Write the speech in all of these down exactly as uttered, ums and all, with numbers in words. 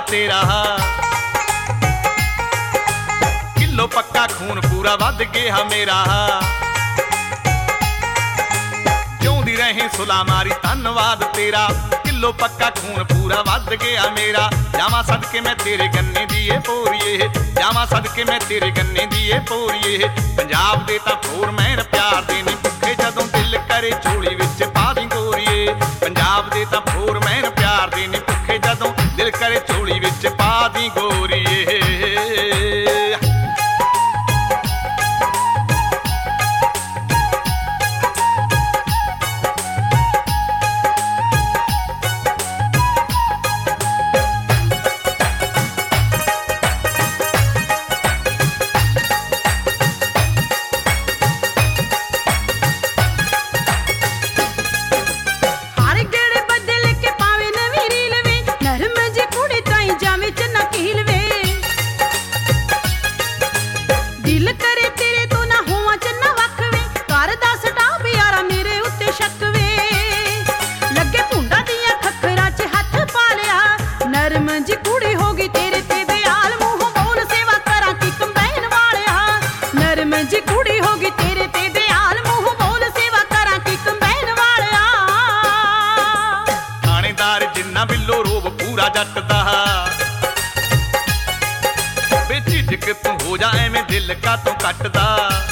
तेरा किलो पक्का खून पूरा वध गया मेरा जिउंदी रहे सुला मारी धन्नवाद तेरा किलो पक्का खून पूरा वध गया मेरा जावा सदके मैं तेरे गन्ने दीए पोरिए जावा सदके मैं तेरे गन्ने दीए पोरिए पंजाब दे तां फोर मैन प्यार दे नी भुखे जदों दिल करे झोली विच पा दी गोरीए पंजाब दे तां फोर मैन प्यार दे नी भुखे जदों दिल करे झोली विच पा दी गोरीए जट दा बेझिझक तू हो जा एवें दिल का तू कटदा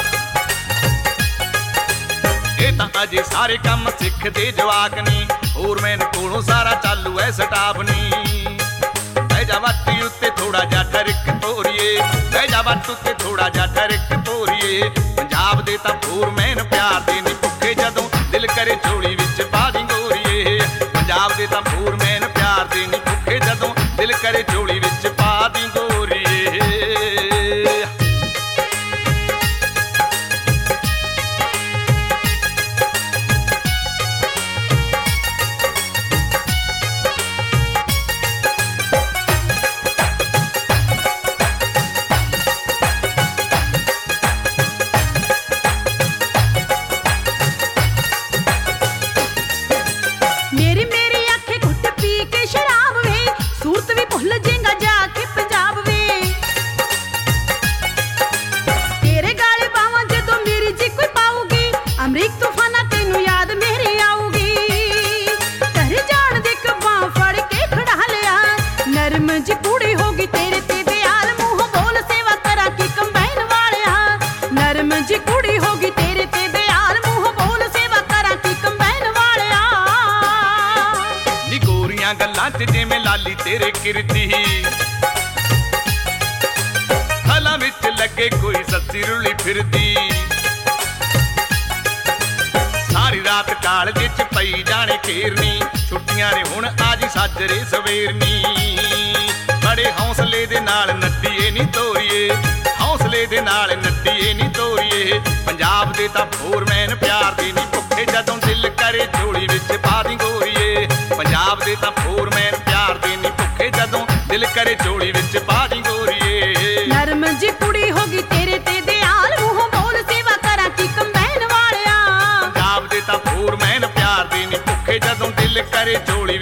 ये तां अजे सारे काम सिखदे जवाक नी होर मैनू कोलों सारा चालू है स्टाफ नी बह जा वट उत्ते थोड़ा जा ठरक पोरिए बह जा वट उत्ते थोड़ा जा ठरक पोरिए पंजाब दे तां फोर मैन प्यार दे नी भुखे जदों दिल करे झोली विच पा दी गोरीए पंजाब दे तां फोर मैन प्यार दे नी भुखे जदों दिल करे झोली विच पा दी गोरीए जिमें लाली तेरे किरदी हला विच लगे कोई सस्सी रुली फिरदी सारी रात कालजे च पई जाने घेरनी छुट्टियां ने हुण आजी साजरे सवेरनी बड़े हौसले दे नाल नद्दीए नी तोरीए हौसले दे नाल नद्दीए नी तोरीए पंजाब दे तां फोर मैन प्यार दे नी भुखे जदों दिल करे झोली विच पा दी गोरीए पंजाब दे तां फोर मैन प्यार दे नी भुखे जदों दिल करे झोली विच पा दी गोरीए नरम जी कुड़ी होगी तेरे ते दयाल मुंह बोल सेवा करा की कंबैन वालिया पंजाब दे तां फोर मैन प्यार दे नी भुखे जदों दिल करे झोली